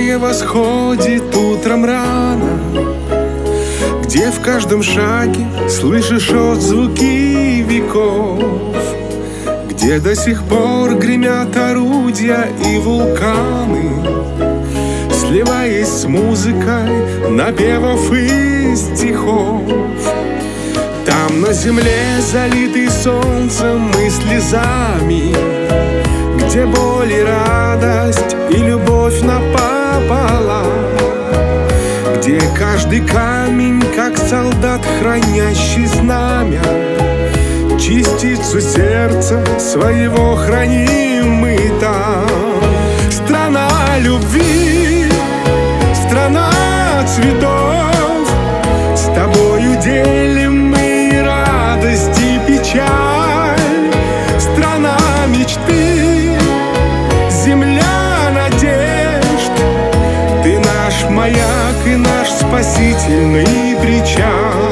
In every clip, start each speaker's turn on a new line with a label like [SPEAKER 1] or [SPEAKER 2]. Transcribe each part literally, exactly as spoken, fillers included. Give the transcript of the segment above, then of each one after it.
[SPEAKER 1] Солнышко восходит утром рано, где в каждом шаге слышишь отзвуки веков, где до сих пор гремят орудия и вулканы, сливаясь с музыкой напевов и стихов. Там на земле, залитый солнцем и слезами, где боль и радость и любовь напополам, где каждый камень, как солдат, хранящий знамя, частицу сердца своего храним мы там. Страна любви, страна цветов, с тобою делим мы радость и печаль. Страна мечты, земля надежд, ты наш маяк и наш спасительный причал.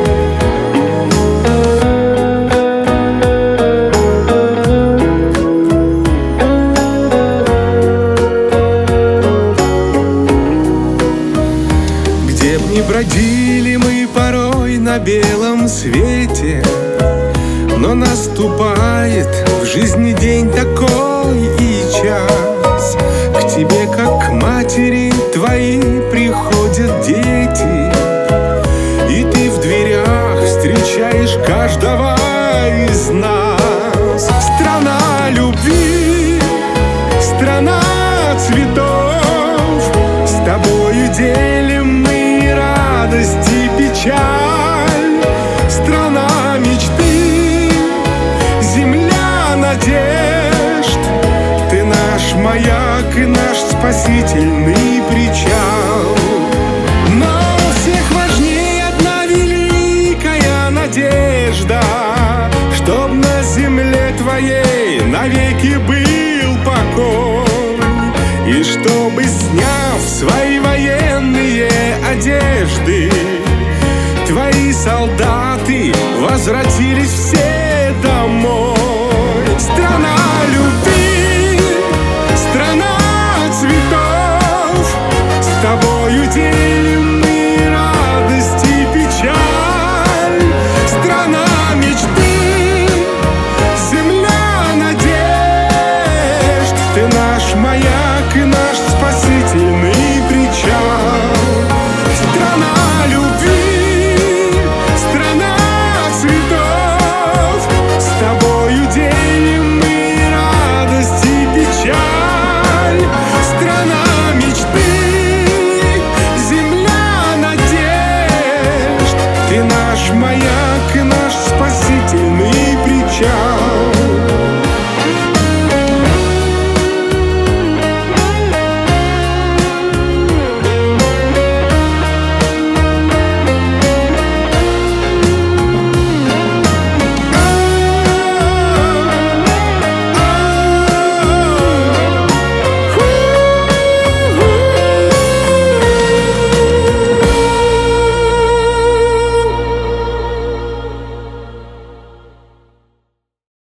[SPEAKER 1] Где б ни бродили мы порой на белом свете, но наступает в жизни день такой и час. К тебе, как к матери твоей, приходят дети, и ты в дверях встречаешь каждого из нас. Страна любви, страна цветов, с тобою делим мы радость и печаль. Страна мечты, земля надежд, ты наш маяк и наш спасительный причал. Но всех важнее одна великая надежда, чтоб на земле твоей навеки был покой, и чтобы, сняв свои военные одежды, твои солдаты возвратились все домой. Страна любви, страна цветов, с тобою делим